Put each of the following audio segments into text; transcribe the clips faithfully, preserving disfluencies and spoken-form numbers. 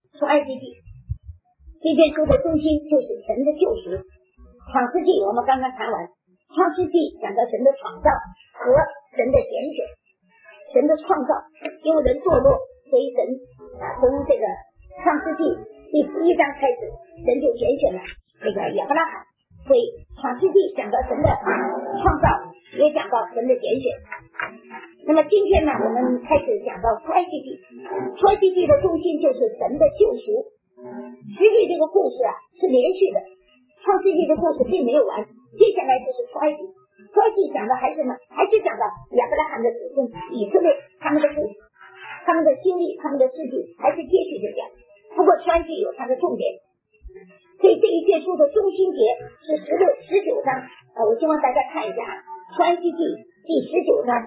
出埃及记。这卷书的中心就是神的救赎。创世纪我们刚刚谈完，创世纪讲到神的创造和神的拣选。神的创造，因为人堕落，所以神啊从这个创世纪第十一章开始，神就拣选了这个亚伯拉罕。所以创世纪讲到神的创造，也讲到神的拣选。那么今天呢，我们开始讲到出埃及记。出埃及记的中心就是神的救赎。实际这个故事啊是连续的，创世纪的故事并没有完，接下来就是出埃及。出埃及讲的还是呢，还是讲到亚伯拉罕的子孙以色列他们的故事，他们的经历，他们的事迹，还是接续着讲。不过出埃及有它的重点，所以这一卷书的中心节是十六、十九章。呃，我希望大家看一下出埃及记第十九章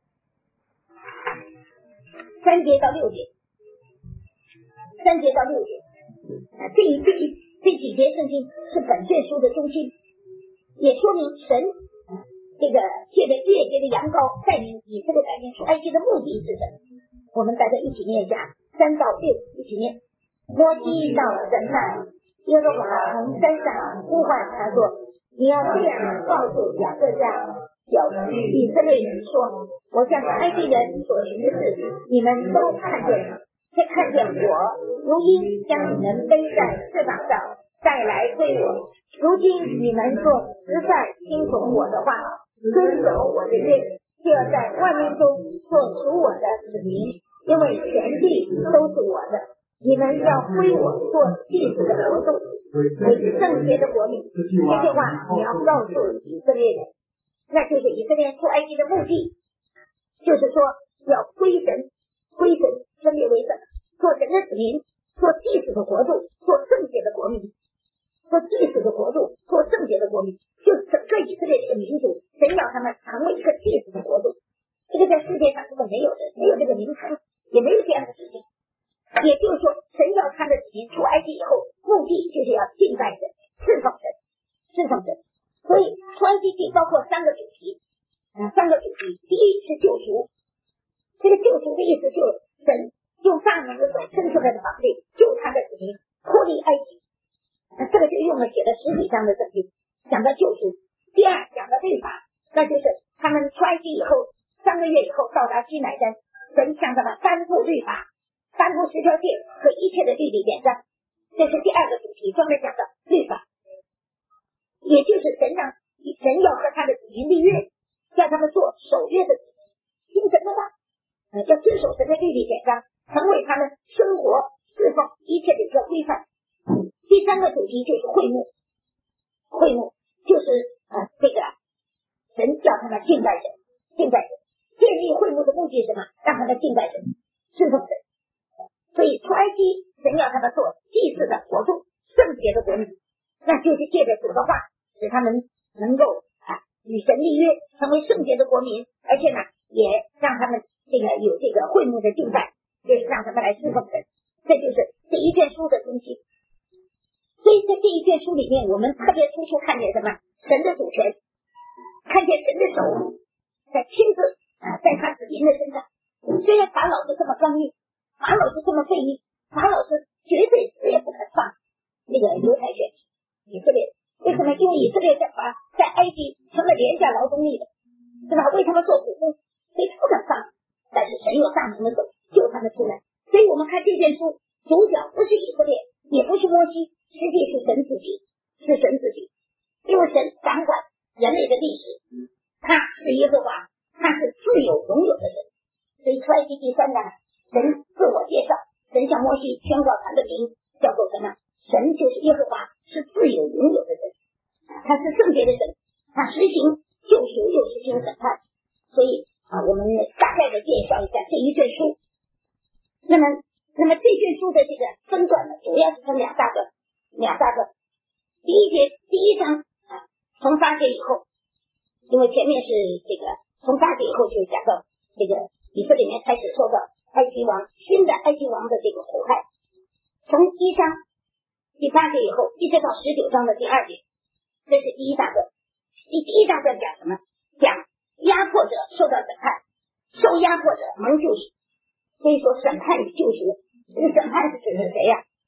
三节到六节，三节到六节。啊，这一这一这几节圣经是本卷书的中心，也说明神这个借着月节的羊羔带领以色列百姓出埃及的目的是什么？我们大家一起念一下，三到六，一起念。摩西到了神那里，耶和华从山上呼唤他说：“你要这样告诉雅各家小以色列人说，我向埃及人所行的事，你们都看见了。却看见我如鹰将你们背在翅膀上带来归我。如今你们若实在听从我的话，遵守我的约，就要在万民中做属我的子民，因为全地都是我的。你们要归我做祭司的国度，为圣洁的国民。”这句话你要告诉以色列人，那就是以色列出埃及的目的，就是说要归神，归神分别为圣，做神的子民，做祭司的国度，做圣洁的国民。做祭司的国度，做圣洁的国民，就整个以色列这个民族，神要他们成为一个祭司的国度。这个在世界上根本没有的，没有这个名称，也没有这样的事情。也就是说，神要他的子民出埃及以后，目的就是要敬拜神，侍奉神，侍奉神。所以出埃及记包括三个主题，啊，三个主题。第一是救赎，这个救赎的意思就是神用大能的手伸出来的膀臂救他的子民脱离埃及。那这个就用了写了十几章的圣经，讲到救赎。第二讲到律法，那就是他们出埃及以后三个月以后到达西乃山，神向他们颁布律法，颁布十条诫和一切的律例典章。这是第二个主题，专门讲到律法，也就是神让神要和他的子民立约，叫他们做守约的子民，听神的话，呃，要遵守神的律例典章，成为他们生活侍奉一切的一个规范。第三个主题就是会幕，会幕就是呃这个神叫他们敬拜神，敬拜神，建立会幕的目的是什么？让他们敬拜神，侍奉神。所以出埃及神要他们做祭祀的国度，圣洁的国民，那就是借着主的话，使他们能够啊与神立约，成为圣洁的国民，而且呢也让他们这个有这个会幕的敬拜，就是让他们来侍奉神。这就是这一卷书的中心。所以在这一卷书里面，我们特别突出看见什么？神的主权，看见神的手在亲自啊在他子民的身上。虽然法老是这么刚硬，法老是这么废逆，法老是绝对死也不肯放那个犹太选民以色列。为什么？因为以色列在法在埃及成了廉价劳动力的，是吧？为他们做苦工，所以他不肯放。但是神有大能的手救他们出来。所以我们看这卷书，主角不是以色列，也不是摩西，实际是神自己，是神自己。因为神掌管人类的历史，他是耶和华，他是自有永有的神。所以出埃及第三章，神自我介绍，神向摩西宣告他的名叫做什么？神就是耶和华，是自有永有的神，他是圣洁的神，他实行救赎又实行审判。所以啊，我们大概的介绍一下这一卷书。那么那么这卷书的这个分段呢，主要是分两大段，两大段。第一节第一章啊，从八节以后，因为前面是这个从八节以后就讲到这个以色列人开始受到埃及王新的埃及王的这个迫害。从一章第八节以后一直到十九章的第二节，这是第一大段。第第一大段讲什么？讲压迫者受到审判，受压迫者蒙救赎。所以说审判与救赎，这个审判是指的谁呀、啊？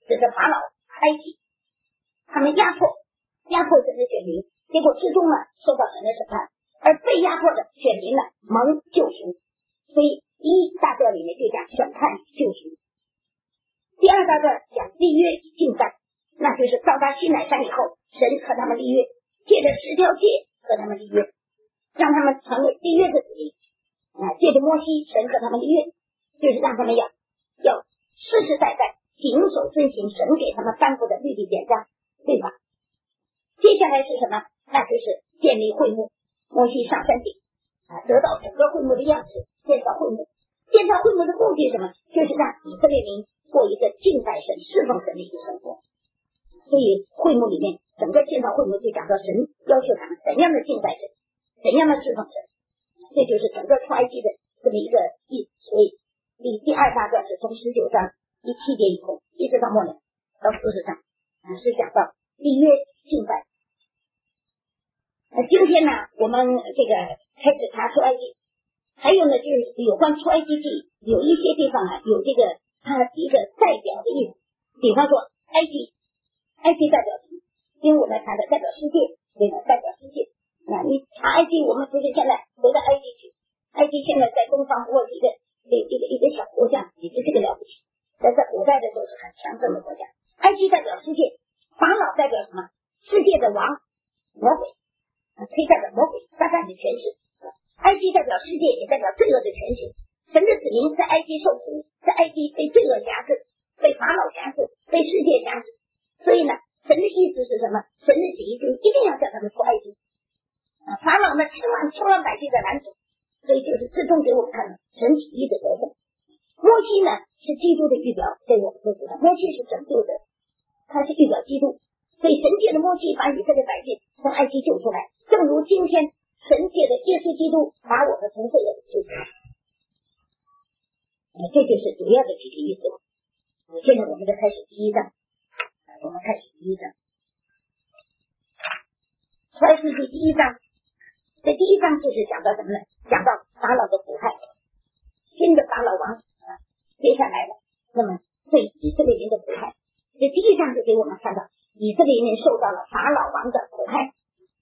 这个法老埃及，他们压迫压迫神的选民，结果最终呢受到神的审判，而被压迫的选民呢蒙救赎。所以第一大段里面就讲审判救赎，第二大段讲立约与敬拜，那就是到达西乃山以后，神和他们立约，借着十条诫和他们立约，让他们成为立约的子民啊。借着摩西，神和他们立约，就是让他们要要世世代代谨守遵行神给他们颁布的律例典章，对吧？接下来是什么？那就是建立会幕。摩西上山顶啊，得到整个会幕的样式，建造会幕。建造会幕的目的是什么？就是让以色列民过一个敬拜神、侍奉神的一个生活。所以会幕里面，整个建造会幕就讲到神要求他们怎样的敬拜神，怎样的侍奉神，这就是整个出埃及的这么一个意思。所以第第二大段是从十九章第七节以后一直到末了到四十章啊，是讲到立约敬拜。那今天呢，我们这个开始查出埃及，还有呢就是有关出埃及记，有一些地方啊有这个它一个代表的意思，比方说埃及，埃及代表什么？因为我们查的代表世界，对吧？代表世界。那你查埃及，我们不是现在回到埃及去，埃及现在在东方不过是一个一个一个小国家，也不是个了不起，但在古代的时候是很强盛的国家。埃及代表世界，法老代表什么？世界的王，魔鬼，可以代表魔鬼撒旦的权势。埃及代表世界，也代表罪恶的权势。神的子民在埃及受苦，在埃及被罪恶辖制，被法老辖制，被世界辖制。所以呢，神的意思是什么？神的旨意就一定要叫他们出埃及。啊，法老呢千万千万百计的拦阻，所以就是最终给我们看了神旨意的得胜。摩西呢是基督的预表，这我们都知道，摩西是拯救者，他是预表基督。所以神借的摩西把以色列百姓从埃及救出来，正如今天神借的耶稣基督把我们从罪恶救出来。啊，这就是主要的几个意思。现在我们就开始第一章，我们开始第一章。出埃及记第一章，这第一章就是讲到什么呢？讲到法老的苦害，新的法老王啊接下来了，那么对以色列人的苦害，这第一章就给我们看到以色列人受到了法老王的苦害。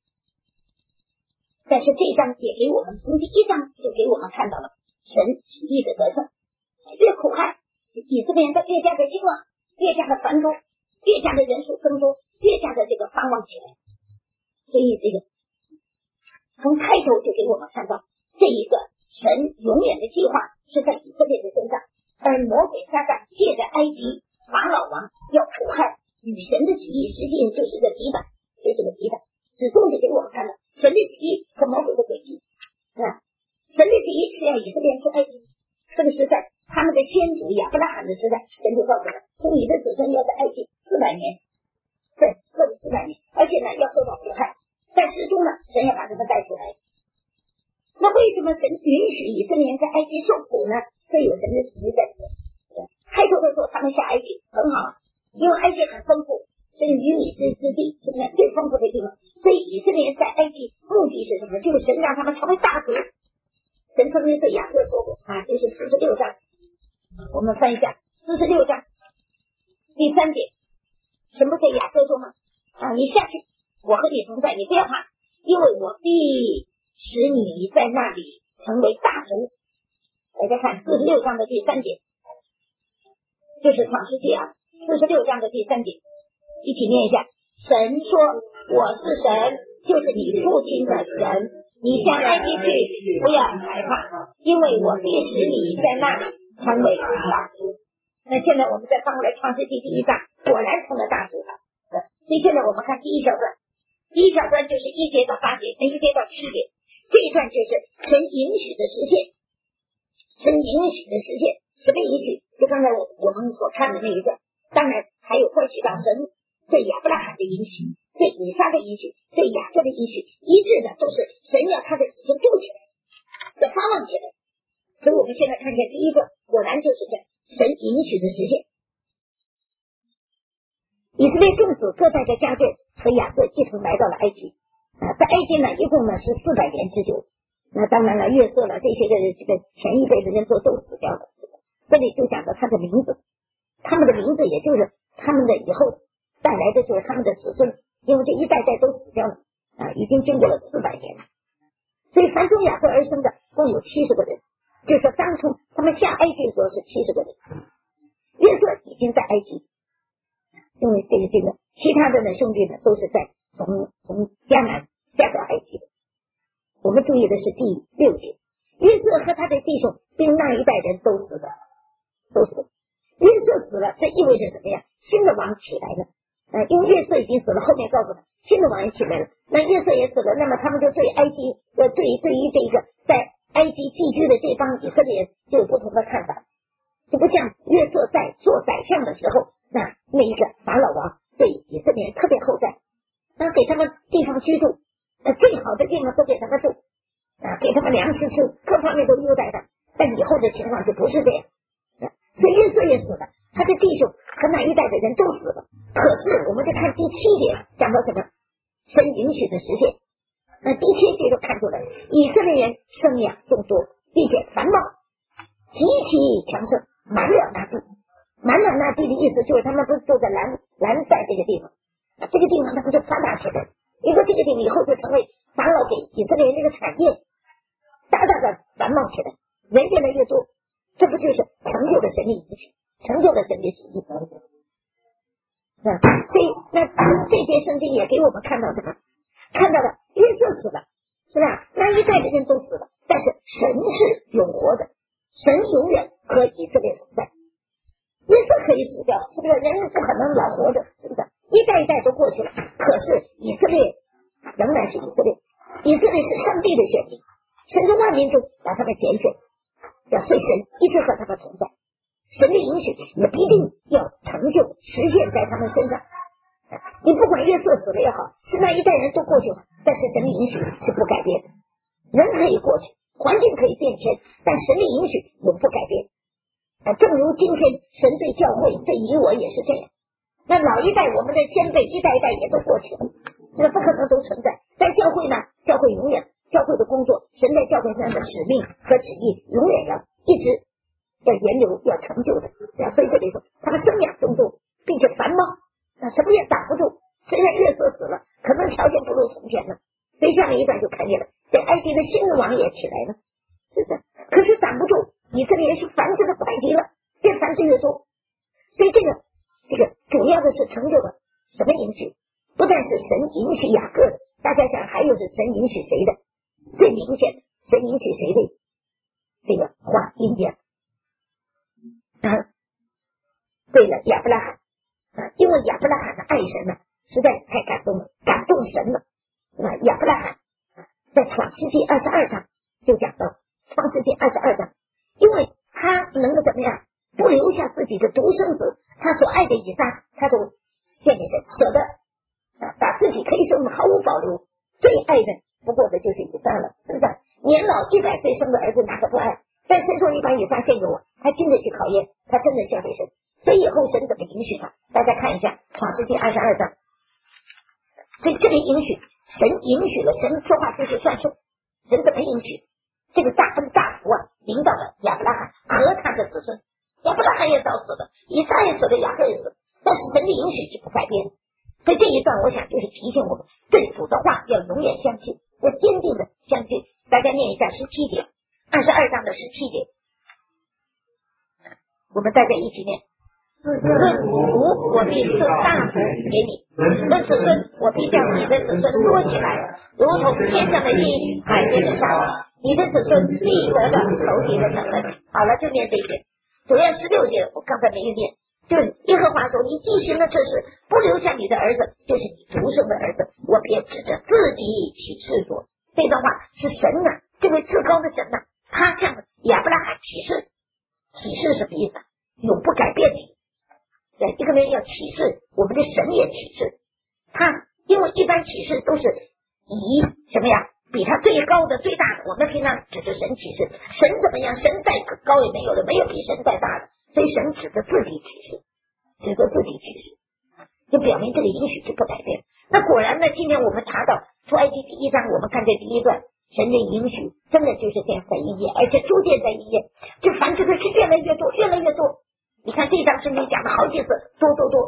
但是这一章也给我们，从第一章就给我们看到了神旨意的得胜。越苦害，以色列人越加的兴旺，越加的繁多，越加的人数增多，越加的这个繁旺起来。所以这个从开头就给我们看到，这一个神永远的计划是在以色列的身上，而魔鬼撒旦借着埃及法老王要苦害，与神的旨意实际上就是个抵挡，就是个抵挡。始终就给我们看到神的旨意和魔鬼的诡计啊！神的旨意是要以色列人出埃及，这个时代他们的先祖亚伯拉罕的时代，神就告诉他，从你的子孙要在埃及四百年，对，受四百年，而且呢要受到苦害，但始终呢神要把他们带出来。那为什么神允许以色列人在埃及受苦呢？这有神的旨意在里面。开头的时候他们下埃及很好，因为埃及很丰富，是鱼米之之地，是不是最丰富的地方？所以以色列人在埃及目的是什么？就是神让他们成为大族。神曾经对雅各说过啊，就是四十六章，我们翻一下四十六章第三节，神不对雅各说吗？啊，你下去，我和你同在，你不要怕，因为我必使你在那里成为大族。大家看四十六章的第三节，就是创世纪啊，四十六章的第三节，一起念一下。神说我是神，就是你父亲的神，你向埃及去，不要害怕，因为我必使你在那里成为大族。那现在我们再翻过来创世纪第一章，果然成了大族了。所以现在我们看第一小段，第一小段就是一节到八节，一节到七节，这一段就是神允许的实现，神允许的实现，什么允许？就刚才我我们所看的那一段，当然还有关系到神对亚伯拉罕的允许，对以撒的允许，对雅各的允许，一致的都是神要他的子孙住起来，要发旺起来。所以我们现在看见第一段，果然就是这样，神允许的实现。以色列众子各带着家眷和雅各一同来到了埃及啊，在埃及呢，一共呢是四百年之久。那当然了，约瑟了这些个这个前一辈的人都都死掉了。这里就讲到他的名字，他们的名字也就是他他们的以后带来的就是他们的子孙，因为这一代代都死掉了啊，已经经过了四百年了。所以凡从雅各而生的共有七十个人，就是说当初他们下埃及的时候是七十个人。约瑟已经在埃及，因为这个这个其他的呢兄弟呢都是在从从迦南下到埃及的。我们注意的是第六节，约瑟和他的弟兄并那一代人都死了，都死了。约瑟死了，这意味着什么呀？新的王起来了。呃，因为约瑟已经死了，后面告诉他新的王也起来了，那约瑟也死了，那么他们就对埃及呃对对于这个在埃及寄居的这帮以色列人就有不同的看法。就不像约瑟在做宰相的时候，那那一个法老王对以色列人特别厚待，那给他们地方居住，呃最好的地方都给他们住，啊给他们粮食吃，各方面都优待他。但以后的情况就不是这样，啊、所以约瑟也死了，他的弟兄和那一代的人都死了。可是我们再看第七节讲到什么？神允许的实现。那第七节就看出来，以色列人生养众多，并且繁茂，极其强盛，满了那地。满了那地的意思就是他们不是住在兰兰塞这个地方，啊，这个地方他们就发达起来，因为这个地方以后就成为法老给以色列人这个产业，大大的繁茂起来，人越来越多，这不就是成就了神的允许，成就了神的旨意。啊，所以那这些圣经也给我们看到什么？看到了约瑟死了，是吧？那一代的人都死了，但是神是永活的，神永远和以色列同在。约瑟可以死掉，是不是？人不可能老活着，是不是？一代一代都过去了，可是以色列仍然是以色列，以色列是上帝的选民，神从万民中把他们拣选，要所以神一直和他们同在。神的允许也必定要成就实现在他们身上。你不管约瑟死了也好，是那一代人都过去了，但是神的允许是不改变的。人可以过去，环境可以变迁，但神的允许永不改变。啊，正如今天神对教会对你我也是这样。那老一代我们的先辈一代一代也都过去了，这不可能都存在。在教会呢，教会永远教会的工作，神在教会上的使命和旨意永远要一直要沿流要成就的。所以这里说他们生养众多，并且繁茂，那什么也挡不住。虽然约瑟死了，可能条件不如从前了，所以下面一段就看见了，这埃及的新的王也起来了，是的，可是挡不住以色列人是繁殖的快敌了，越繁殖越多。所以这个这个主要的是成就了什么允许？不但是神允许雅各的，大家想还有是神允许谁的？最明显的，神允许谁的这个话音节啊？对了，亚伯拉罕啊，因为亚伯拉罕的爱神呢，实在是太感动了，感动神了，是吧？亚伯拉罕在创世纪二十二章就讲到，创世纪二十二章，因为他能够什么呀？不留下自己的独生子，他所爱的以撒，他都献给神，舍得啊，把自己可以说毫无保留，最爱的不过的就是以撒了，是不是？年老一百岁生的儿子哪个不爱？但神说你把以撒献给我，他经得起考验，他真的献给神。所以以后神怎么允许他？大家看一下创世纪二十二章。所以这里允许，神允许了，神说话就是算数。神怎么允许？这个大恩大福啊，临到了亚伯拉罕和他的子孙。亚伯拉罕也早死了，以撒也死了，雅各也死了，但是神的允许是不改变的。所以这一段我想就是提醒我们，对主的话要永远相信，要坚定的相信。大家念一下十七节，二十二章的十七节，我们大家一起念。论福我必赐大福给你，论子孙我必叫你的子孙多起来，如同天上的地，海边的沙，你的子孙必得到仇敌的城门。好了，就念这一节。主要十六节我刚才没有念，就是耶和华说，你既行了这事，不留下你的儿子，就是你独生的儿子，我便指着自己起誓说。这段话是神呢、啊，这位至高的神呢、啊，他向亚伯拉罕起誓。起誓什么意思？永不改变的。对，一个人要起誓，我们的神也起誓。他因为一般起誓都是以什么呀？比他最高的最大的，我们平常指着神起誓，神怎么样？神再高也没有了，没有比神再大的，所以神指着自己起誓，指着自己起誓，就表明这个允许是不改变。那果然呢，今天我们查到出埃及第一章，我们看这第一段，神的允许真的就是这样在应验，而且逐渐在应验，这繁殖的是越来越多，越来越多。你看这章圣经讲了好几次，多多多，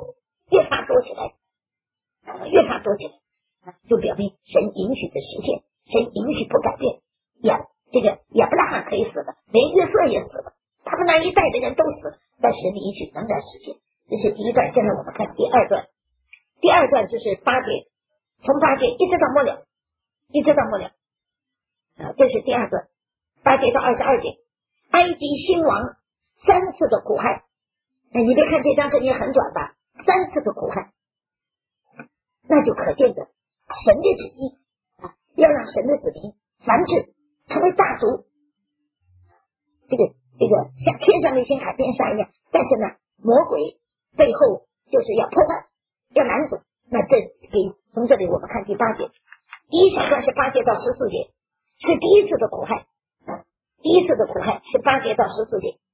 越发多起来，越发多起来，就表明神允许的实现，神允许不改变。亚这个亚伯拉罕可以死了，连约瑟也死了，他们那一代的人都死了，但神允许仍然实现。这是第一段。现在我们看第二段，第二段就是八节，从八节一直到末了，一直到末了啊，这是第二段，八节到二十二节。埃及兴亡三次的苦害，你别看这张圣经很短吧，三次的苦害，那就可见的神的旨意啊，要让神的子民繁殖成为大族，这个这个像天上的星海边沙一样。但是呢，魔鬼背后就是要破坏，要拦阻。那这给从这里我们看第八节，第一小段是八节到十四节，是第一次的苦害啊，第一次的苦害是八节到十四节，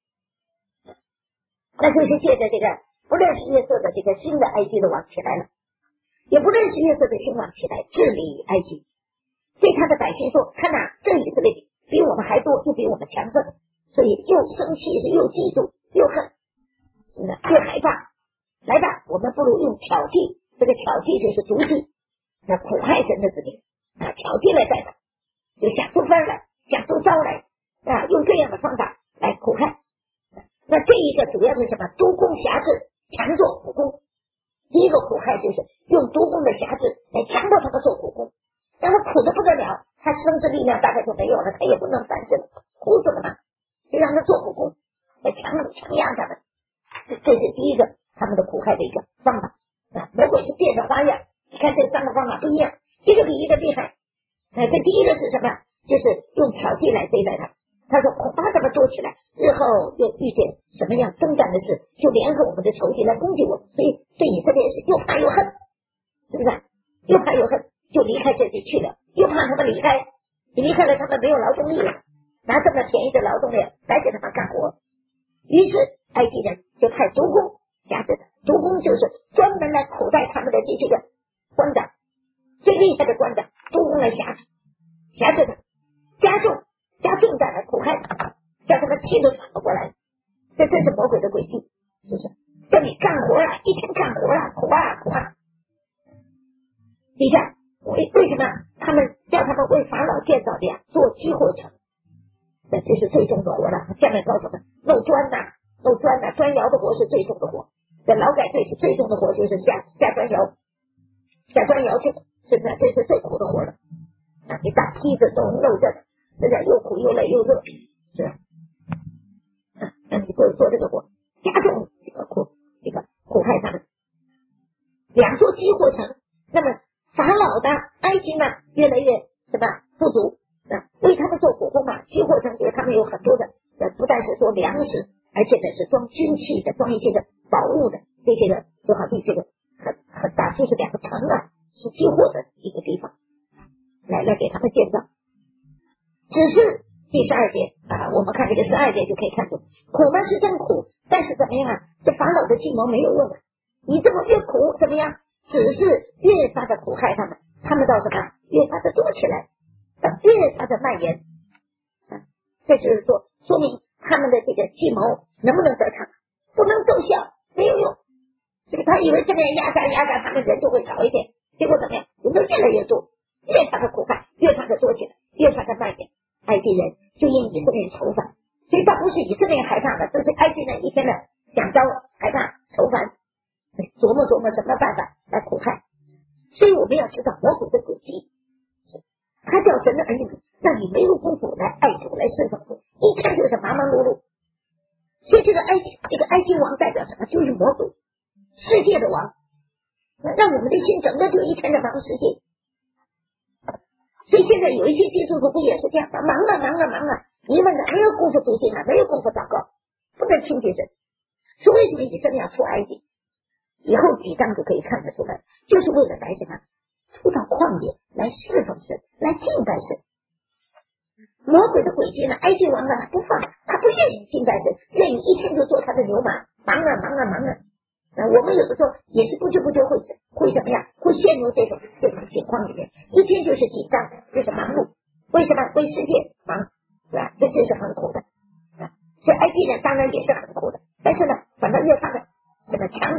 那就是借着这个不认识约瑟的这个新的埃及的王起来了，也不认识约瑟的新王起来治理埃及，对他的百姓说，看哪，这以色列比我们还多，又比我们强盛，所以又生气，又嫉妒，又恨，是不是又害怕？来吧，我们不如用巧计，这个巧计就是毒计，那苦害神的子民啊，巧计来带他，就想出分来，想出招来啊，用这样的方法来苦害。那这一个主要是什么？督工辖制，强做苦工。第一个苦害就是用督工的辖制来强迫他们做苦工，让他苦的不得了，他生殖力量大概就没有了，他也不能繁殖了，苦怎么办？就让他做苦工，来强强压他们。这这是第一个他们的苦害的一个方法啊。魔鬼是变着花样，你看这三个方法不一样，一个比一个厉害。哎，这第一个是什么？就是用巧计来对待他。他说恐怕他们多起来，日后又遇见什么样征战的事，就联合我们的仇敌来攻击我们，所以对以色列是又怕又恨，是不是？又怕又恨，就离开这里去了，又怕他们离开，离开了他们没有劳动力了，拿这么便宜的劳动力来给他们干活。于是埃及人就派督工辖制的，督工就是专门来苦待他们的这些个官长，最厉害的官长，督工来辖制辖制他，加重加重担来苦害他，叫他们气都喘不过来。这这是魔鬼的诡计，是不是？叫你干活啊，一天干活啊，苦啊苦啊。你看为为什么他们叫他们为法老建造的呀？做积货城，那这是最重的活了。下面告诉我们，漏砖呐、啊，漏砖呐、啊，砖窑的活是最重的活。这劳改队是最重的活，就是下下砖窑，下砖窑去，是不是？这是最苦的活了。啊，你打梯子都漏着的。是的，又苦又累又热，是吧？啊，那你就做这个活，加重这个苦，这个苦害他们。两座积货城，那么法老的埃及呢，越来越什么富足啊？为他们做苦工嘛，积货城就是他们有很多的，不但是做粮食，而且呢是装军器的，装一些的宝物的，这些的就好比这个很很大，就是两个城啊，是积货的一个地方，来来给他们建造。只是第十二节啊，我们看这个十二节就可以看出，苦呢是真苦，但是怎么样啊？这法老的计谋没有用啊！你这么越苦怎么样？只是越发的苦害他们，他们到什么？越发的多起来，越发的蔓延。啊，这就是说，说明他们的这个计谋能不能得逞？不能奏效，没有用。这个他以为这么样压榨压榨，他们人就会少一点，结果怎么样？人就越来越多，越发的苦害，越发的多起来，越发的蔓延。埃及人就因以色列人愁烦，所以倒不是以色列人害怕的，这是埃及人一天的想招害怕愁烦，琢磨琢磨什么办法来苦害。所以我们要知道魔鬼的诡计，他叫神的儿女让你没有功夫来爱主来侍奉主，一看就是忙忙碌碌。所以这个埃及这个埃及王代表什么？就是魔鬼，世界的王，让我们的心整个就一天的忙世界。所以现在有一些基督徒不也是这样的，忙了忙了忙了，你们哪没有功夫读经啊，没有功夫祷告，不能听见神。说为什么以色列要出埃及？以后几章就可以看得出来，就是为了来什么？出到旷野来侍奉神，来敬拜神。魔鬼的诡计呢，埃及王呢不放，他不愿意敬拜神，愿意一天就做他的牛马，忙啊忙啊忙啊。啊，我们有的时候也是不知不觉会会什么呀？会陷入这种这种情况里面，一天就是紧张，就是忙碌。为什么？为世界忙，是吧？这这是很苦的啊。所以埃及人当然也是很苦的，但是呢，反倒越发的什么强盛，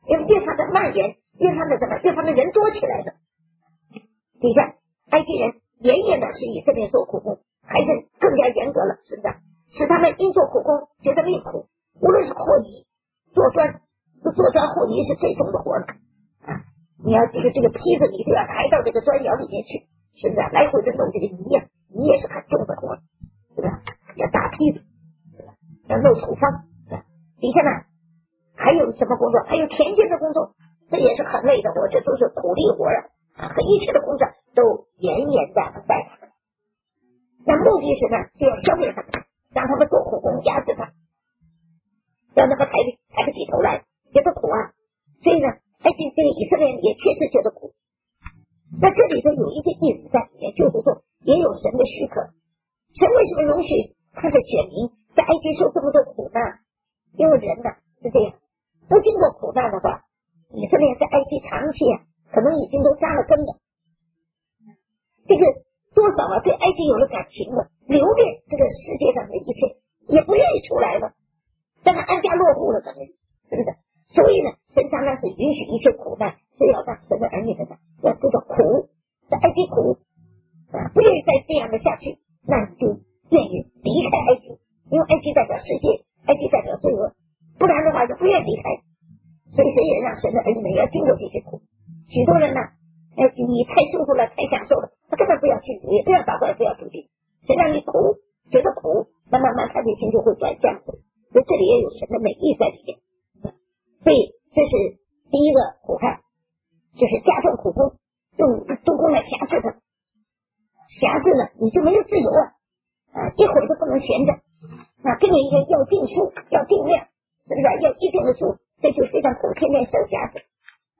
因为越发的蔓延，越发的什么，越发的人多起来的。底下埃及人严严的是以色列做苦工，还是更加严格了，是不是？使他们因做苦工觉得命苦，无论是和泥、做砖，这个做砖和泥是最重的活了啊！你要这个这个坯子你都要抬到这个砖窑里面去，是不是？来回的弄这个泥呀、啊，泥也是很重的活，是不是？要打坯子，要弄土方。底下呢还有什么工作？还有田间的工作，这也是很累的活，这都是苦力活啊！和一切的工作都严严的待他们。那目的是呢，就要消灭他们，让他们做苦工，压制他，让他们抬不抬不起头来，觉得苦啊。所以呢，埃及这个以色列人也确实觉得苦。那这里头有一个意思在里面，就是说也有神的许可。神为什么容许他的选民在埃及受这么多苦难？因为人呢是这样，不经过苦难的话，以色列在埃及长期啊，可能已经都扎了根了。这个多少啊，对埃及有了感情了，留恋这个世界上的一切，也不愿意出来了，让他安家落户了，等于是不是？所以呢，神常常是允许一切苦难，是要让神的儿女们呢要知道苦，在埃及苦啊，不愿意再这样的下去，那你就愿意离开埃及，因为埃及代表世界，埃及代表罪恶，不然的话就不愿离开。所以神也让神的儿女们要经过这些苦。许多人呢，哎，你太舒服了，太享受了，他根本不要信主，也不要祷告，也不要读经。神让你苦，觉得苦，那慢慢他的心就会转向。所以这里也有神的美意在里面。所以这是第一个苦害，就是加重苦工，用督工来辖制他。辖制呢，你就没有自由啊，啊，一会儿都不能闲着啊，跟你一个要定数，要定量，是不是？要一定的数，这就非常苦，天天受辖制。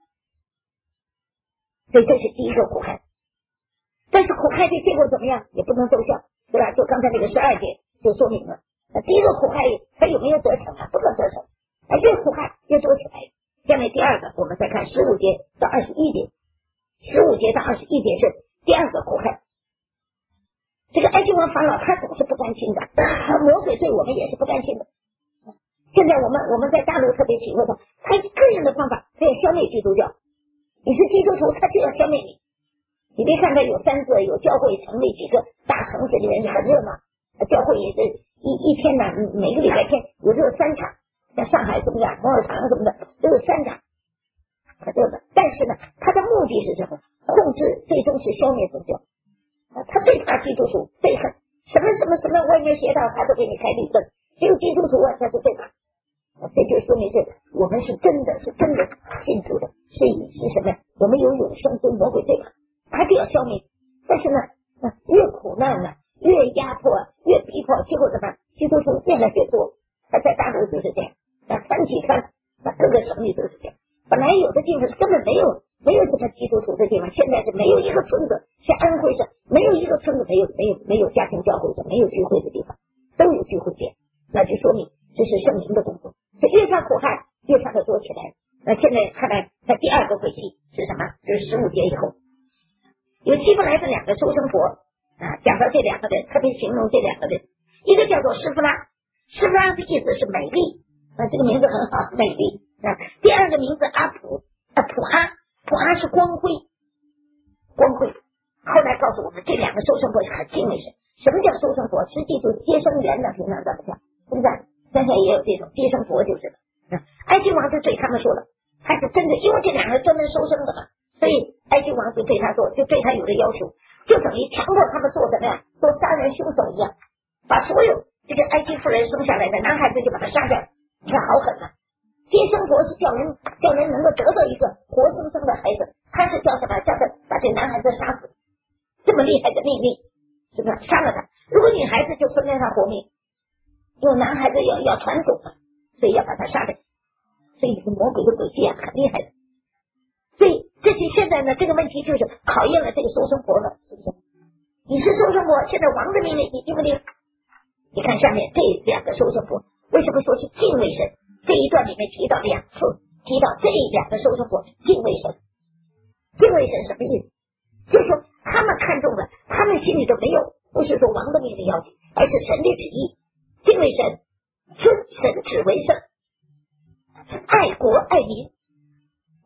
所以这是第一个苦害。但是苦害的结果怎么样？也不能奏效，对吧？就刚才那个十二节就说明了，第一个苦害它有没有得逞啊？不能得逞，啊，越苦害越多起来。下面第二个，我们再看十五节到二十一节，十五节到二十一节是第二个苦害。这个埃及王法老他总是不甘心的，魔鬼对我们也是不甘心的。现在我们我们在大陆特别体会到，他各样的方法他要消灭基督教。你是基督徒，他就要消灭你。你别看他有三个有教会成立几个大城市里面很热闹，教会也是一一天呢，每个礼拜天有时候三场，像上海什么的摩尔堂什么的都有三场，可热闹。但是呢，他的目的是什么？控制，最终是消灭宗教。他最怕基督徒，最恨什么什么什么外面邪道，他都给你开立论，只有基督徒啊，他是最怕。这就说明这我们是真的是真的信主的，是以是什么？我们有永生，对魔鬼最怕，他就要消灭。但是呢，越苦难呢，越压迫，越逼迫，结果怎么？基督徒越来越多。他在大陆就是这样，那三级川，那各个省里都是这样。本来有的地方是根本没有没有什么基督徒的地方，现在是没有一个村子，像安徽省没有一个村子没有没有没有家庭教会的，没有聚会的地方，都有聚会点，那就说明这是圣灵的工作。这越发苦害，越发的多起来。那现在看来，那第二个轨迹是什么？就是十五节以后，有希伯来的两个收生婆啊，讲到这两个人，特别形容这两个人，一个叫做施弗拉，施弗拉的意思是美丽，啊，这个名字很好，美丽啊。第二个名字阿普啊，普阿，普阿是光辉，光辉。后来告诉我们，这两个收生婆是很敬畏神。什么叫收生婆？实际就是接生员的，平常怎么讲？是不是？现在也有这种接生婆，就是了。埃及王就对他们说了，他是真的，因为这两个专门收生的嘛，所以埃及王就对他做，就对他有了要求，就等于强迫他们做什么呀？做杀人凶手一样，把所有这个埃及妇人生下来的男孩子就把他杀掉。你看好狠啊！接生婆是叫人叫人能够得到一个活生生的孩子，他是叫什么？叫他把这男孩子杀死，这么厉害的命令，是不是？杀了他。如果女孩子就分让他活命，因为男孩子要要传种嘛，所以要把他杀掉。所以这魔鬼的诡计啊，很厉害的。所以这些现在呢，这个问题就是考验了这个收生婆了，是不是？你是收生婆，现在王的命令你听不听？你看下面这两个收生婆，为什么说是敬畏神？这一段里面提到两次，提到这两个收生婆敬畏神。敬畏神什么意思？就是说他们看中的，他们心里都没有，不是说王的命令要紧，而是神的旨意。敬畏神，尊神旨为圣，爱国爱民，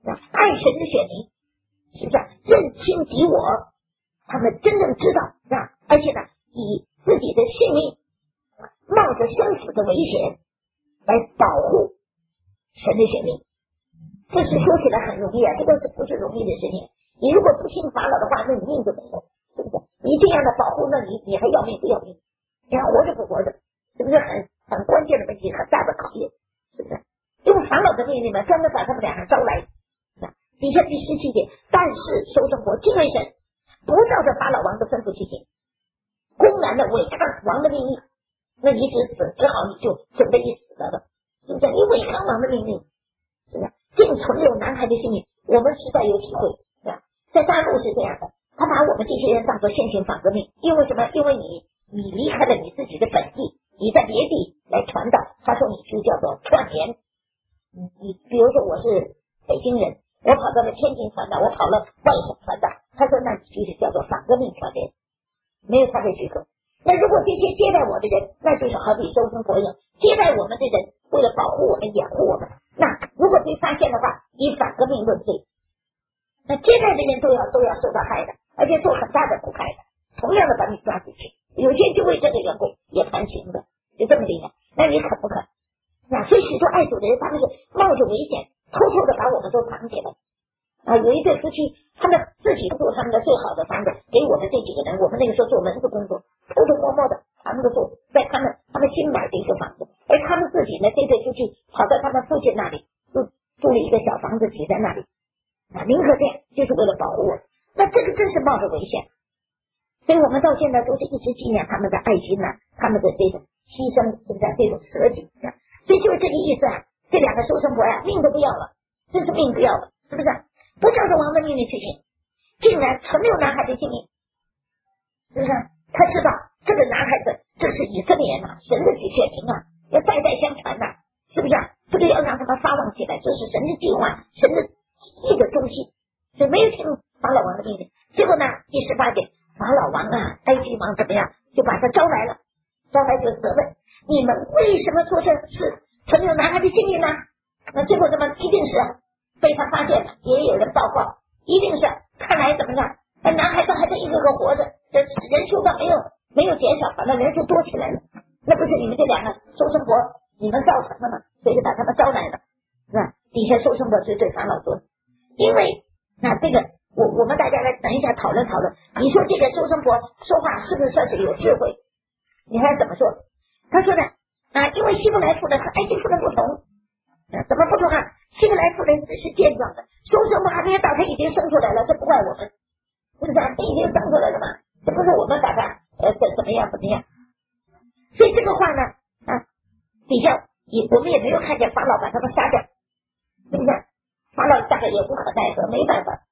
爱神的选民，是不是认清敌我？他们真正知道，啊，而且呢，以自己的性命，冒着生死的危险来保护神的选民。这是说起来很容易啊，这个是不是容易的事情？你如果不听法老的话，那你命就没有，是不是？你这样的保护，那你你还要命不要命？你还活着不活着？是不是很很关键的问题，很大的考验？是不是？用法老的命令呢，专门把他们两个招来。底下第十七节，但是收生婆敬畏神，不照着法老王的吩咐去行，公然的违抗王的命令，那你只死，只好你就准备一死了，是不是？你违抗王的命令，是不是？竟存留男孩的性命，我们实在有体会，是吧？在大陆是这样的，他把我们这些人当作现行反革命，因为什么？因为你你离开了你自己的本地，你在别地来传道，他说你就叫做串联。你比如说我是北京人，我跑到了天津传道，我跑了外省传道，他说那你就是叫做反革命串联，没有他的许可。那如果这些接待我的人，那就是好比收生婆一样，接待我们的人为了保护我们掩护我们，那如果被发现的话，以反革命论罪，那接待的人都要都要受到害的，而且受很大的苦害的，同样的把你抓进去，有些就为这个缘故也判刑的，就这么厉害，那你肯不肯？那所以许多爱主的人，他们是冒着危险偷偷的把我们都藏起来啊。有一对夫妻，他们自己做他们的最好的房子给我们这几个人，我们那个时候做文字工作，偷偷摸摸的藏着做，在他们他们新买的一个房子，而他们自己呢，这对夫妻跑到他们父亲那里就租了一个小房子挤在那里啊，宁可这样就是为了保护我，那这个真是冒着危险。所以我们到现在都是一直纪念他们的爱心呐、啊，他们的这种牺牲，是不是这种舍己、啊、所以就是这个意思啊。这两个收生婆呀、啊，命都不要了，真是命不要了，是不是？不照着王的命令去行，竟然存留男孩的性命，是不是？他知道这个男孩子这是以色列人啊，神的血凭啊，要代代相传的、啊，是不是、啊？这个要让他们发旺起来，这是神的计划，神的意的中心，所以没有听法老王的命令。结果呢，第十八节，法老王啊，埃及王怎么样，就把他招来了，招来就责问你们为什么做这事？存留男孩的性命呢？那结果怎么一定是被他发现了，也有人报告，一定是看来怎么样？那男孩子还在一个个活着，这人数倒没有没有减少，反正人数多起来了。那不是你们这两个收生婆你们造成的吗？所以就把他们招来了，是吧？底下收生婆就对法老说，因为那这个我我们大家来等一下讨论讨论，你说这个收生婆说话是不是算是有智慧？你看怎么说？他说呢？啊，因为希伯来妇人和埃及妇人不同、啊，怎么不同啊？希伯来妇人是健壮的，收生婆还没有到，他已经生出来了，这不怪我们，是不是、啊？他已经生出来了嘛，这不是我们把他呃怎怎么样怎么样？所以这个话呢，啊，比较也我们也没有看见法老把他们杀掉，是不是？法老大概也无可奈何，没办法。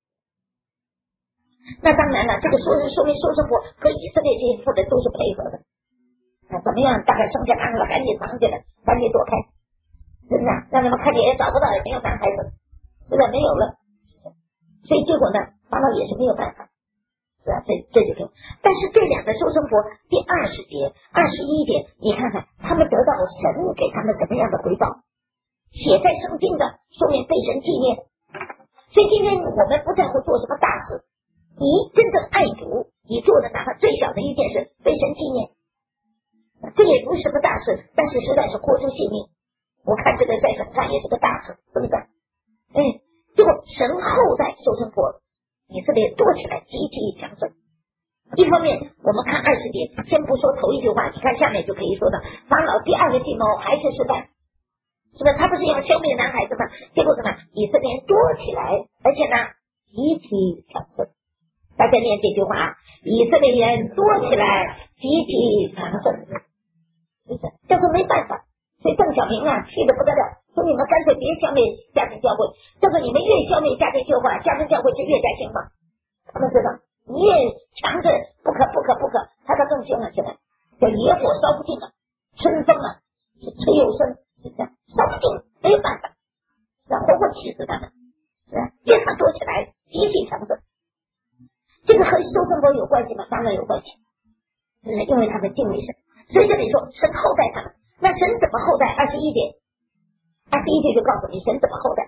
那当然了，这个说说明收生婆和以色列这些妇人都是配合的。啊，怎么样？大概生下他们了，赶紧藏起来，赶紧躲开，是不是、啊？让他们看见也找不到，也没有男孩子，是吧？没有了，所以结果呢，法老也是没有办法，是吧？这这就对。但是这两个收生婆第二十节、二十一节，你看看他们得到了神给他们什么样的回报？写在圣经的，说明被神纪念。所以今天我们不在乎做什么大事，你真正爱主，你做的哪怕最小的一件事，被神纪念。这也不是什么大事，但是实在是豁出性命。我看这个在神上也是个大事，是不是？哎，结果神后代收生婆，以色列多起来，极其强盛。一方面，我们看二十节，先不说头一句话，你看下面就可以说到，法老第二个计谋还是失败，是不是？他不是要消灭男孩子吗？结果怎么？以色列多起来，而且呢，极其强盛。大家念这句话啊，以色列人多起来，极其强盛。是不是？这个没办法，所以邓小平啊气得不得了，说你们干脆别消灭家庭教会，这个你们越消灭家庭教会，家庭教会就越加兴旺。他们知道，你越强着不可不可不可，他就更兴了起来。叫野火烧不尽了，春风啊吹又生，是不是？烧不尽，没有办法，然后活活气死他们，是吧？越看多起来，极其强盛。这个和收生婆有关系吗？当然有关系，是不是？因为他们敬畏神。所以这里说神后代他们，那神怎么后代？二十一节，二十一节就告诉你神怎么后代。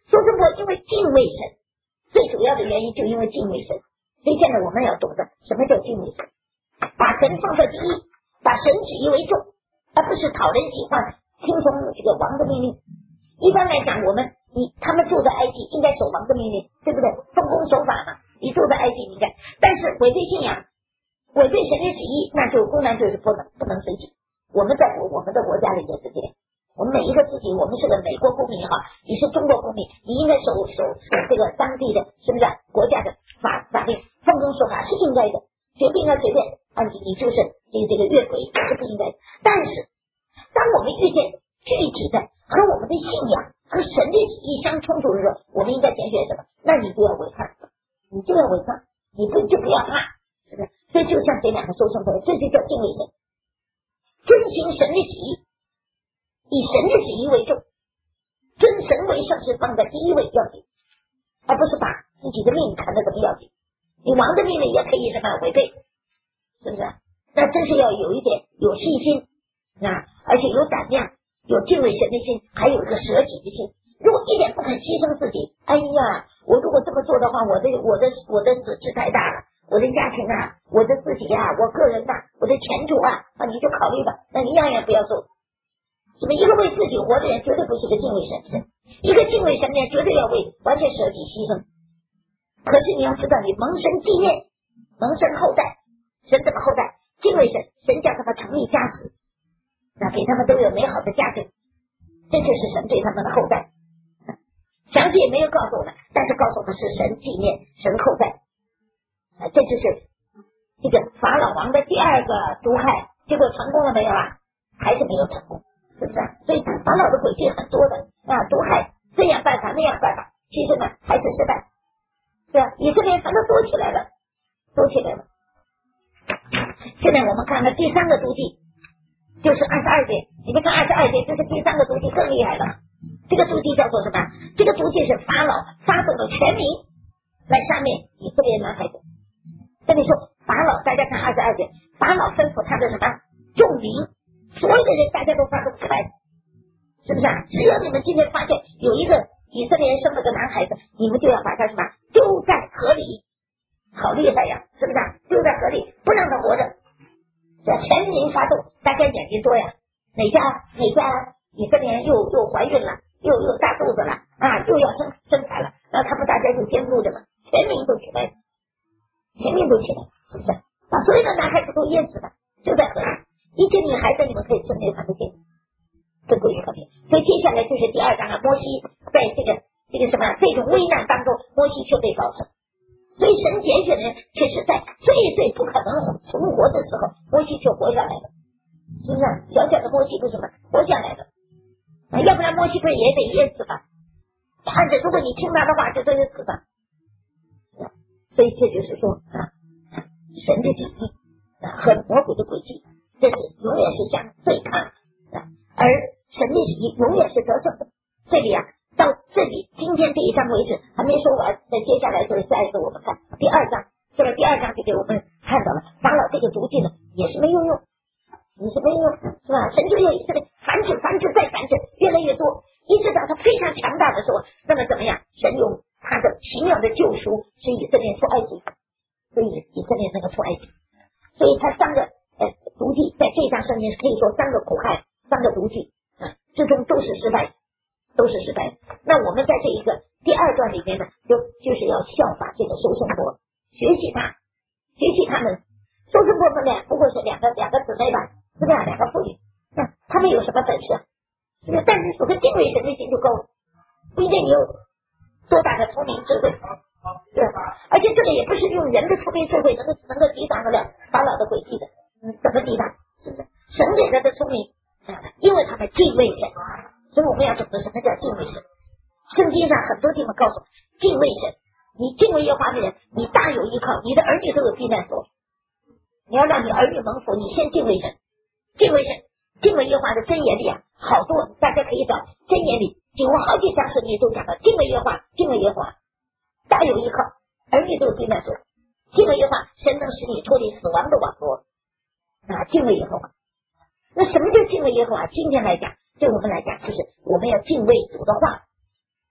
说是我因为敬畏神，最主要的原因就因为敬畏神。所以现在我们要懂得什么叫敬畏神，把神放在第一，把神旨意为重，而不是讨人喜欢，听从这个王的命令。一般来讲，我们你他们住在埃及应该守王的命令，对不对？奉公守法嘛，你住在埃及应该，但是违背信仰，违背神的旨意，那就公然就是不能不能随行。我们在我我们的国家里也是这样，我们每一个自己，我们是个美国公民哈，你是中国公民，你应该守守守这个当地的是不是国家的法法律，奉公守法是应该的，绝不应该随便啊你你就是这个这个越轨是不应该的。但是当我们遇见具体的和我们的信仰和神的旨意相冲突的时候，我们应该拣选什么？那你就要违抗，你就要违抗，你不就不要怕，是不是？这就像这两个收生婆，这就叫敬畏神，遵行神的旨意，以神的旨意为重，尊神为圣是放在第一位要紧，而不是把自己的命看得这么要紧。你王的命令也可以什么违背，是不是？那真是要有一点有信心啊，而且有胆量，有敬畏神的心，还有一个舍己的心。如果一点不肯牺牲自己，哎呀，我如果这么做的话，我的我的我的损失太大了，我的家庭啊，我的自己啊，我个人呐、啊，我的前途啊，啊，你就考虑吧，那你样样不要做。什么？一个为自己活的人，绝对不是个敬畏神的人；一个敬畏神的人，绝对要为完全舍己牺牲。可是你要知道，你蒙神纪念，蒙神后代，神怎么后代？敬畏神，神叫他们成立家室，那给他们都有美好的家庭，这就是神对他们的后代。详细也没有告诉我们，但是告诉我们是神纪念，神后代。啊，这就是这个法老王的第二个毒害，结果成功了没有啊？还是没有成功，是不是啊？所以法老的诡计很多的啊，毒害这样办法那样办法，其实呢还是失败，对吧？以色列人反正躲起来了，躲起来了。现在我们看看第三个毒计，就是二十二节，你们看二十二节，这是第三个毒计更厉害了。这个毒计叫做什么？这个毒计是法老发动了全民来杀灭以色列男孩子。这里说法老，大家看二十二节，法老吩咐他的什么众民，所有的人大家都发动起来，是不是啊？只要你们今天发现有一个以色列人生了个男孩子，你们就要把他什么丢在河里，好厉害呀，是不是啊？丢在河里，不让他活着。全民发动，大家眼睛多呀，哪家哪家以色列人又又怀孕了，又又大肚子了啊，又要生生产了，然后他们大家就监督着嘛，全民都起来，全民都起来，是不是？把所有的男孩子都淹死了，就在河里。一个女孩子你们可以顺便看得见，这不是和平。所以接下来就是第二章了，摩西在这个这个什么这种危难当中，摩西却被高升。所以神拣选的人却是在最最不可能存活的时候，摩西却活下来了，是不是？小小的摩西为什么活下来了？啊，要不然摩西不是也得淹死吧？按着如果你听他的话，就真是死的。所以这就是说啊，神的旨意啊和魔鬼的诡计，这是永远是相对抗的，而神的旨意永远是得胜的。这里啊。到这里，今天这一章为止还没说完，那接下来就是下一个我们看第二章，是吧？第二章就给我们看到了法老这个毒计呢也是没有用，也是没有用，是吧？神就要以色列繁殖、繁殖再繁殖，越来越多，一直到他非常强大的时候，那么怎么样？神用他的奇妙的救赎使以色列出埃及，所以以色列能够出埃及，所以他三个呃毒计在这章圣经可以说三个苦害、三个毒计啊，最终都是失败。都是失败。那我们在这一个第二段里面呢，就就是要效法这个收生婆，学习他，学习他们。收生婆们俩不过是两个两个姊妹吧，是吧？两个妇女，那他们有什么本事？是不是？但是有个敬畏神的心就够了，不一定你有多大的聪明智慧，对吧？而且这个也不是用人的聪明智慧能够能够抵挡得了法老的诡计的，嗯，怎么抵挡？是不是？神给他的聪明，因为他们敬畏神。所以我们要懂得什么叫敬畏神。圣经上很多地方告诉敬畏神，你敬畏耶和华的人，你大有依靠，你的儿女都有避难所。你要让你儿女蒙福，你先敬畏神，敬畏神，敬畏耶和华的箴言里啊，好多大家可以找箴言里，几乎好几章圣经都讲到敬畏耶和华，敬畏耶和华，大有依靠，儿女都有避难所。敬畏耶和华，神能使你脱离死亡的网络啊！敬畏耶和华，那什么叫敬畏耶和华？今天来讲。对我们来讲，就是我们要敬畏主的话，敬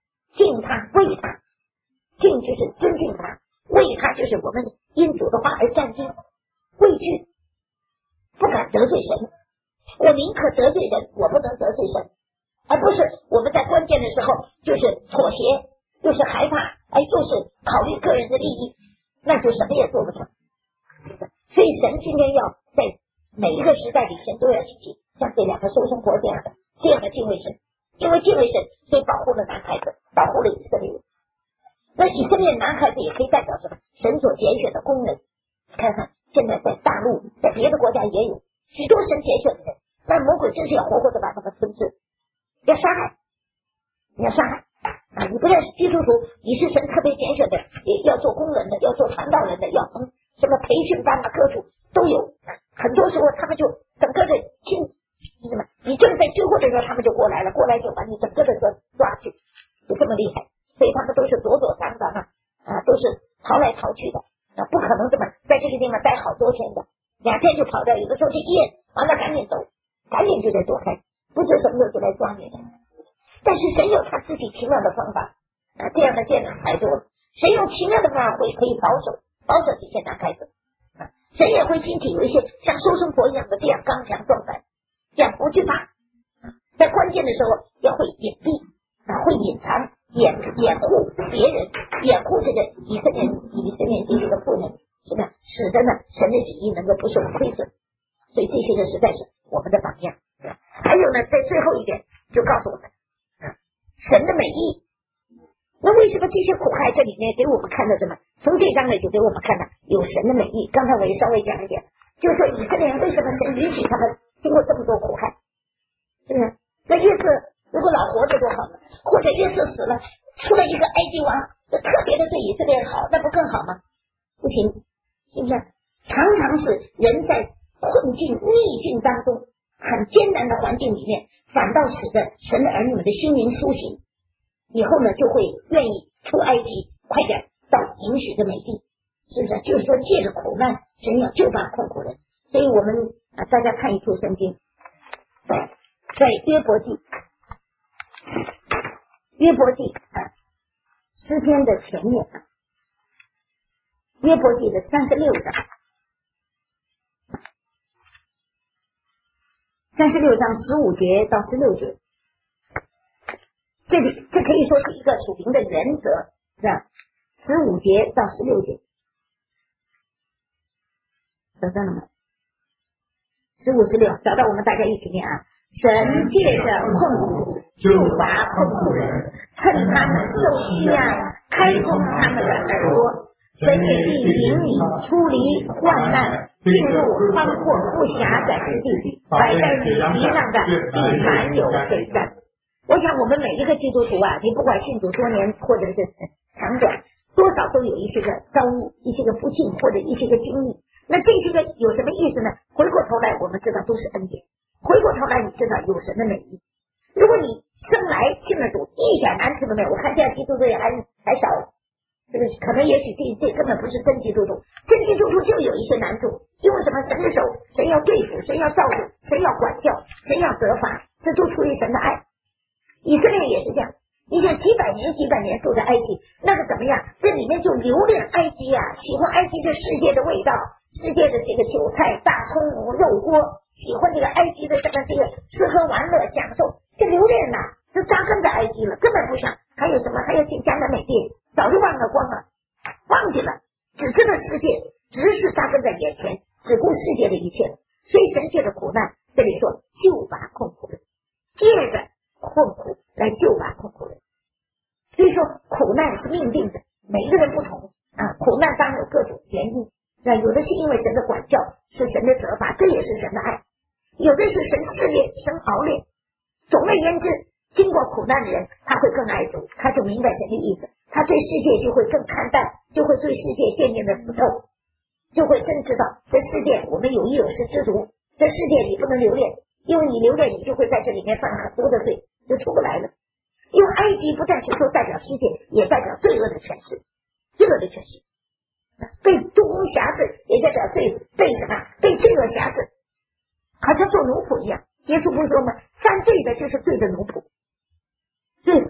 敬他，畏他。敬就是尊敬他，畏他就是我们因主的话而战兢，畏惧，不敢得罪神。我宁可得罪人，我不能得罪神，而不是我们在关键的时候就是妥协，就是害怕，哎，就是考虑个人的利益，那就什么也做不成。所以神今天要在每一个时代里，神都要起像这两个收生婆这样的这样的敬畏神，因为敬畏神，所以保护了男孩子，保护了以色列人。那以色列男孩子也可以代表什么？神所拣选的工人。看看现在在大陆，在别的国家也有许多神拣选的人，但魔鬼就是要活活的把他们吞噬，要杀害，你要杀害啊！你不但是基督徒，你是神特别拣选的，也要做工人的，要做传道人的，要从什么培训班啊，各处都有。很多时候他们就整个的亲什么，你正在聚会的时候，他们就过来了，过来就把你整个的抓抓去，就这么厉害。所以他们都是躲躲藏藏啊，啊，都是逃来逃去的啊，不可能这么在这个地方待好多天的，两天就跑掉，有的时候就夜完了赶紧走，赶紧就得躲开，不知什么时候就来抓你了。但是神有他自己奇妙的方法啊，这样的见证太多了。神用奇妙的方法会可以保守保守这些男孩子啊，神也会兴起有一些像收生婆一样的这样刚强壮胆，这样不惧怕，在关键的时候要会隐蔽啊，会隐藏。掩掩护别人，掩护这个以色列以色列这些的妇人，是吧？使得呢神的旨意能够不受亏损。所以这些呢实在是我们的榜样。还有呢，在最后一点就告诉我们，神的美意。那为什么这些苦害这里面给我们看到什么？从这章里就给我们看到有神的美意。刚才我也稍微讲一点，就是说以色列人为什么神允许他们经过这么多苦害，是不是？那约瑟如果老活着多好呢？或者约瑟死了，出了一个埃及王，就特别的对以色列人好，那不更好吗？不行，是不是？常常是人在困境逆境当中，很艰难的环境里面，反倒使得神的儿女们的心灵苏醒，以后呢就会愿意出埃及，快点到应许的美地，是不是？就是说借着苦难，神要救拔困苦人。所以我们啊，大家看一处圣经，在在约伯记。约伯记啊，诗篇的前面啊，约伯记的三十六章，三十六章十五节到十六节，这里这可以说是一个属灵的原则，是吧？十五节到十六节，找到了吗？十五、十六，找到我们大家一起念啊。神借着困苦救拔困苦人，趁他们受欺压，开通他们的耳朵。神也必领你出离患难，进入宽阔不狭窄之地，摆在你蹄上的必满有水战。我想我们每一个基督徒啊，你不管信主多年或者是长短，多少都有一些个遭遇，一些个不幸或者一些个经历。那这些个有什么意思呢？回过头来我们知道都是恩典，回过头来你知道有神的美意。如果你生来信了主一点难处都没有，我看这样基督徒也还还少，这个可能也许这这根本不是真基督徒，真基督徒就有一些难处，因为什么？神的手，神要对付，神要照顾，神要管教，神要责罚，这都出于神的爱。以色列也是这样，你想几百年几百年住在埃及，那个怎么样？这里面就留恋埃及啊，喜欢埃及这世界的味道，世界的这个韭菜、大葱、肉锅，喜欢这个埃及的这个这个吃喝玩乐享受，这留恋呐、啊，就扎根在埃及了，根本不想还有什么还要进迦南美地，早就忘了光了，忘记了，只知道世界，只是扎根在眼前，只顾世界的一切。所以神借着苦难，这里说救拔困苦人，借着困苦来救拔困苦人。所以说苦难是命定的，每一个人不同啊，苦难当然有各种原因，那有的是因为神的管教，是神的责罚，这也是神的爱；有的是神试炼，神熬炼。总而言之，经过苦难的人，他会更爱主，他就明白神的意思，他对世界就会更看淡，就会对世界渐渐的死透，就会真知道这世界我们有一有是知足，这世界你不能留恋，因为你留恋你就会在这里面犯很多的罪，就出不来了。因为埃及不但是说代表世界，也代表罪恶的权势，罪恶的权势，被督工辖制也代表罪，被什么？被罪恶辖制，好像做奴仆一样。耶稣不是说吗？犯罪的就是罪的奴仆，罪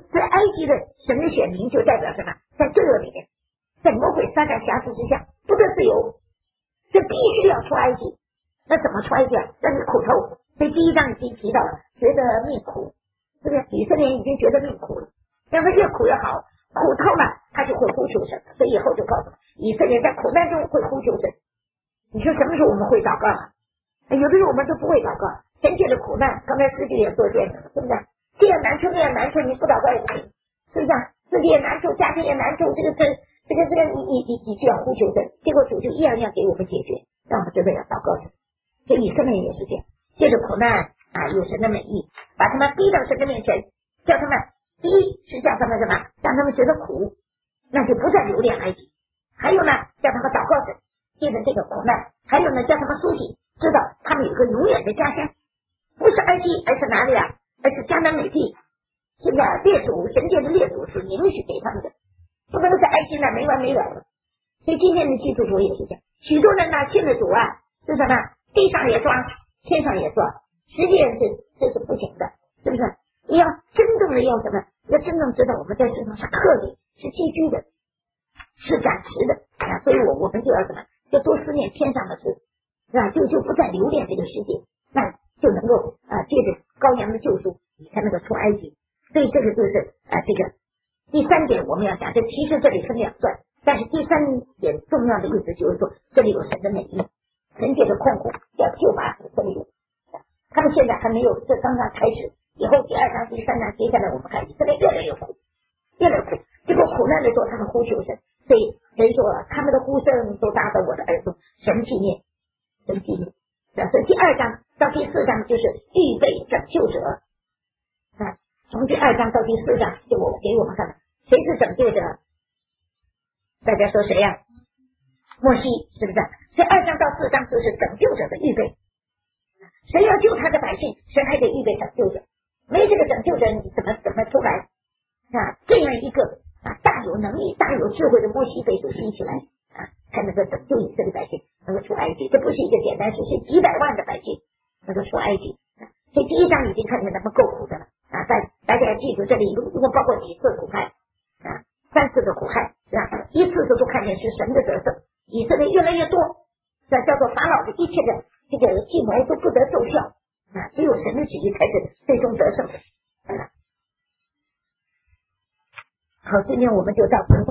在埃及的神的选民就代表什么？在罪恶里面，在魔鬼撒旦辖制之下不得自由，这必须要出埃及。那怎么出埃及啊？那是苦头。所以第一章已经提到了，觉得命苦，是不是？以色列人已经觉得命苦了，让他越苦越好，苦透了他就会呼求神。所以以后就告诉他，以色列在苦难中会呼求神。你说什么时候我们会祷告啊？有的时候我们都不会祷告，神界的苦难，刚才师弟也做见证，是不是？这样难处那样难处，你不祷告也不行，是不是？自己也难处，家庭也难处，这个这这个这个你你你你就要呼求神，结果主就一样一样给我们解决，让我们知道要祷告神。所以以色列人也是这样，借着苦难啊，有神的美意，把他们逼到神的面前，叫他们第一是叫他们什么？让他们觉得苦，那就不再留恋埃及。还有呢，叫他们祷告神，借着这个苦难，还有呢，叫他们苏醒，知道他们有个永远的家乡，不是埃及，而是哪里啊？而是迦南美地。现在列祖神界的列祖是允许给他们的，不能在埃及那没完没了的。所以今天的基督徒也是这样，许多人呢信了主啊，是什么？地上也装，天上也装，实际上是这是不行的，是不是？你要真正的要什么？要真正知道我们在世上是客旅，是寄居的，是暂时的啊。所以我我们就要什么？就多思念天上的事，是吧？就就不再留恋这个世界，那就能够啊借着羔羊的救赎，你才能够出埃及。所以这个就是啊这个第三点我们要讲，这其实这里分两段，但是第三点重要的意思就是说，这里有神的美意。神界的困苦要救拔以色列人，他们现在还没有，这刚刚开始，以后第二章、第三章，接下来我们看以色列越来越苦，越来越苦。结果苦难的时候，他们呼求神，所以神说他们的呼声都达到我的耳中，神纪念，神纪念。所以第二章到第四章就是预备拯救者啊，从第二章到第四章，就我给我们看，谁是拯救者？大家说谁呀、啊？摩西，是不是？所以二章到四章就是拯救者的预备，神要救他的百姓，神还得预备拯救者，没这个拯救者你怎么怎么出来啊？这样一个啊大有能力大有智慧的摩西被主兴起来啊，才能够拯救以色列百姓，能够出埃及。这不是一个简单事，是几百万的百姓能够出埃及、啊、所以第一章已经看见他们够苦的了啊！大大家记住这里一共包括几次苦害啊，三次的苦害是吧？一次次都看见是神的得胜，以色列越来越多，这叫做法老的一切的这个计谋都不得奏效啊！只有神的旨意才是最终得胜的。啊、好，今天我们就到此。